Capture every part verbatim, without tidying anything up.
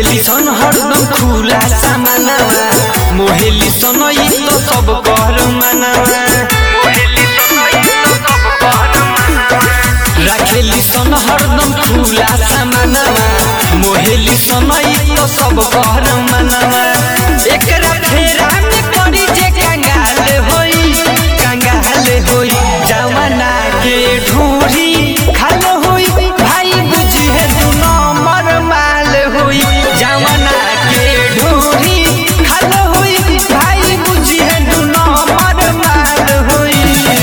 रखेली सन हरदम खुला सामानवा मोहेली सन ई तो सब कर मनवा रखेली सन हरदम खुला सामानवा मोहेली सन ई तो सब कर मनवा एकरा फेरा में पड़ी जे कंगाल होई कंगाल होई जवाना के ढूंढी खाल होई भाई बुझी है तू नंबर माल होई जवाना के ढूंढी खाल होई भाई बुझी है तू नंबर माल होई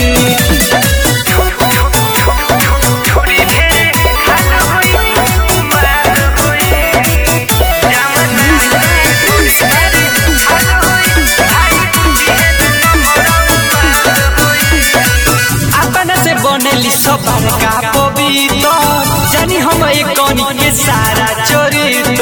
बनेली सब का पवित्र जानी हम एक कनी के सारा चरित्र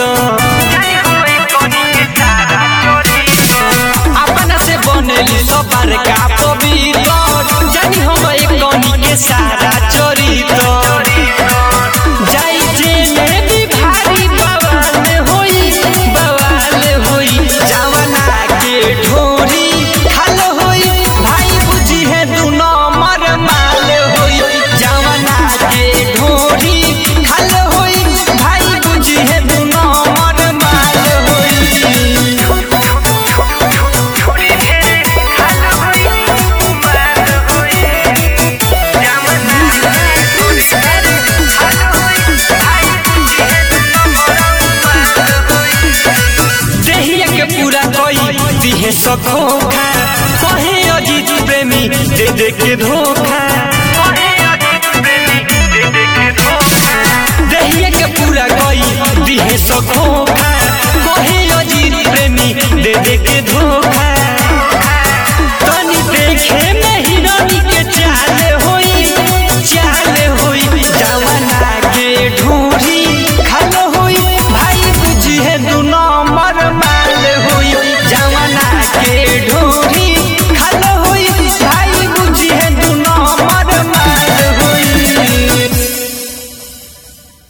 अपना से बनेली सब का पवित्र जानी हम एक कनी के सारा चरित्र जाई जे में भी भारी बवाल होई बवाल होई जवाना के ढोरी खाल होई भाई बुझी है तू नंबर माल जवाना के ढोरी खाल होई भाई बुझी है तू नंबर माल होई देहिया के पूरा कोई दिहे सखोखा कहे अजीत प्रेमी दे दे के धोखा देहिया के पूरा कोई दिहे सखोखा कहे